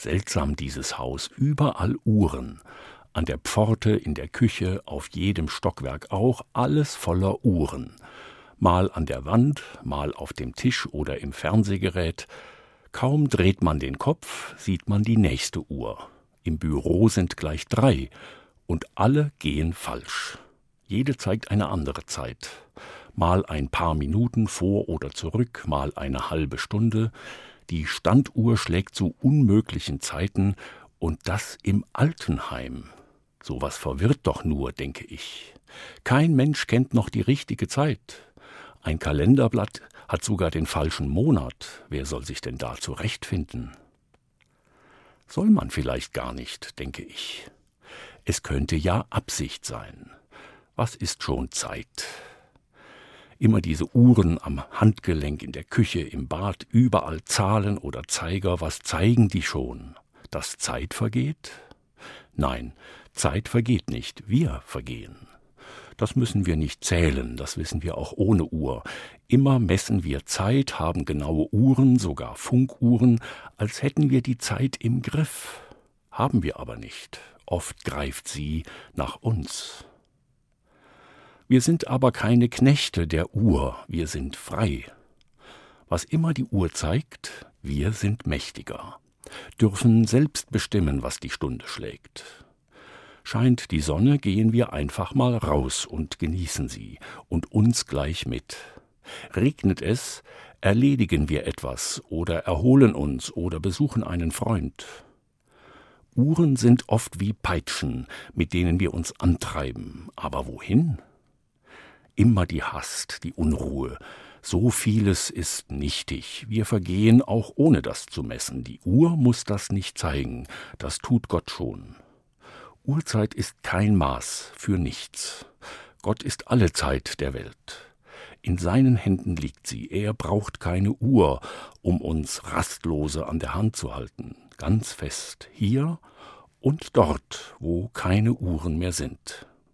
Seltsam dieses Haus, überall Uhren. An der Pforte, in der Küche, auf jedem Stockwerk auch, alles voller Uhren. Mal an der Wand, mal auf dem Tisch oder im Fernsehgerät. Kaum dreht man den Kopf, sieht man die nächste Uhr. Im Büro sind gleich 3 und alle gehen falsch. Jede zeigt eine andere Zeit. Mal ein paar Minuten vor oder zurück, mal eine halbe Stunde. Die Standuhr schlägt zu unmöglichen Zeiten und das im Altenheim. Sowas verwirrt doch nur, denke ich. Kein Mensch kennt noch die richtige Zeit. Ein Kalenderblatt hat sogar den falschen Monat. Wer soll sich denn da zurechtfinden? Soll man vielleicht gar nicht, denke ich. Es könnte ja Absicht sein. Was ist schon Zeit? Immer diese Uhren am Handgelenk, in der Küche, im Bad, überall Zahlen oder Zeiger, was zeigen die schon? Dass Zeit vergeht? Nein, Zeit vergeht nicht, wir vergehen. Das müssen wir nicht zählen, das wissen wir auch ohne Uhr. Immer messen wir Zeit, haben genaue Uhren, sogar Funkuhren, als hätten wir die Zeit im Griff. Haben wir aber nicht. Oft greift sie nach uns. Wir sind aber keine Knechte der Uhr, wir sind frei. Was immer die Uhr zeigt, wir sind mächtiger, dürfen selbst bestimmen, was die Stunde schlägt. Scheint die Sonne, gehen wir einfach mal raus und genießen sie und uns gleich mit. Regnet es, erledigen wir etwas oder erholen uns oder besuchen einen Freund. Uhren sind oft wie Peitschen, mit denen wir uns antreiben. Aber wohin? Immer die Hast, die Unruhe. So vieles ist nichtig. Wir vergehen auch ohne das zu messen. Die Uhr muss das nicht zeigen. Das tut Gott schon. Uhrzeit ist kein Maß für nichts. Gott ist alle Zeit der Welt. In seinen Händen liegt sie. Er braucht keine Uhr, um uns Rastlose an der Hand zu halten. Ganz fest hier und dort, wo keine Uhren mehr sind.